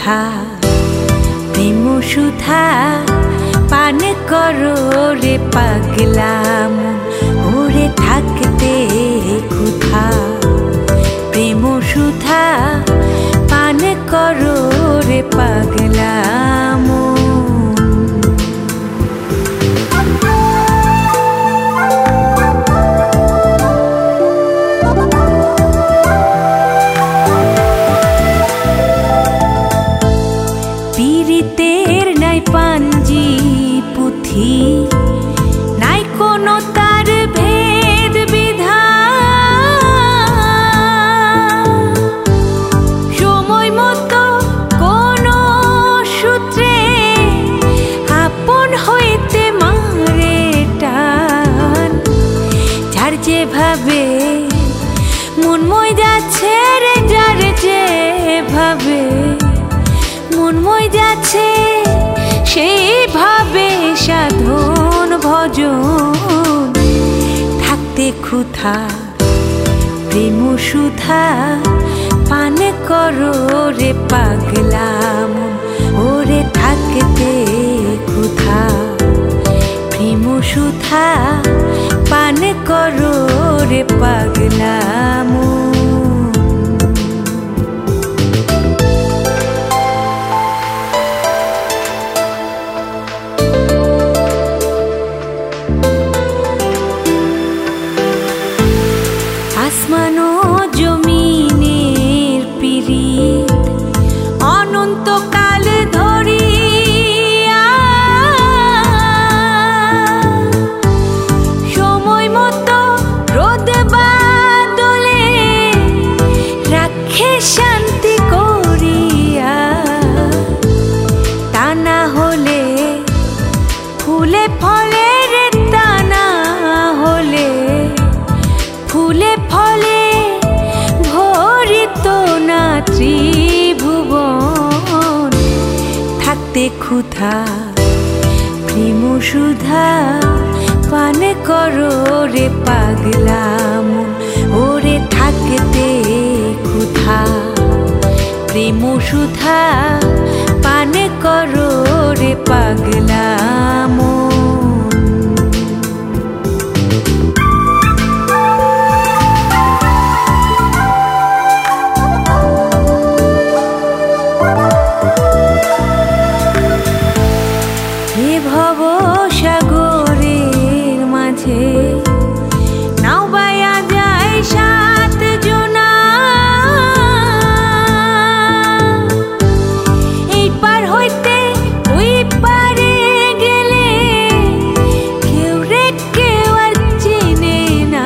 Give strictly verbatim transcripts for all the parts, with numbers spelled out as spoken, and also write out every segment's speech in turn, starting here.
ক্ষুধা প্রেম সুধা পান করো রে পাগলা মন ওরে থাকতে ক্ষুধা প্রেম সুধা পান করো রে পাগলা মন। পীড়িতের নাই পাঞ্জি পুথি নাই কোনো তার ভেদ বিধান সময় মতো কোনো সূত্রে আপন হইতে মারে টান যার যেভাবে মন মই যাচ্ছে রে যার যেভাবে মন মই যাচ্ছে সেইভাবে সাধন ভজন থাকতে ক্ষুধা প্রেম সুধা পান করো রে পাগলা মন ওরে থাকতে ক্ষুধা প্রেম সুধা পান করো রে পাগলা মন। আসমান ও জমিনের পিরিত অনন্তকাল ধরিয়া সময় মতো রোদ বাদলে রাখে শান্তি করিয়া তা না হলে ফুলে ফলে রে তা না হলে ফুলে ফলে ভরিত না ত্রিভুবন থাকতে ক্ষুধা প্রেম সুধা পান করো রে পাগলা মন ওরে থাকতে ক্ষুধা প্রেম সুধা পান করো রে পাগলা মন। ভব সাগরের মাঝে নাও বাইয়া যায় সাত জনা এই পার হইতে ওই পারে গেলে কেউ রে কেউ আর চিনে না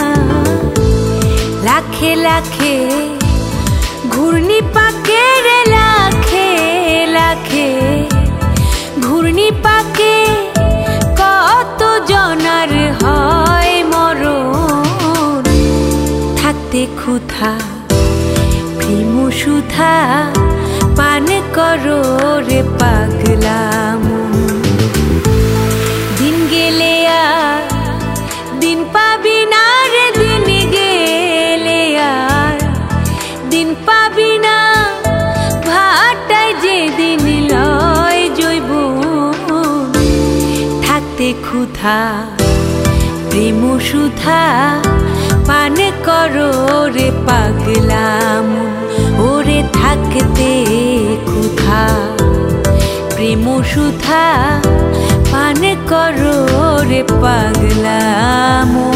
লাখে লাখে ঘূর্ণি পাকে রে লাখে লাখে ঘূর্ণি পাকে কত জনার হয় মরণ থাকতে ক্ষুধা প্রেম সুধা পান করো রে পাগলা মন দিন গেলে আর দিন পাবি না রে দিন গেলে আর দিন পাবি না ভাটায় যে দিন লয় জৈব থাকতে ক্ষুধা প্রেম সুধা পান করো রে পাগলা মন ওরে থাকতে ক্ষুধা প্রেম সুধা পান করো রে পাগলা মন।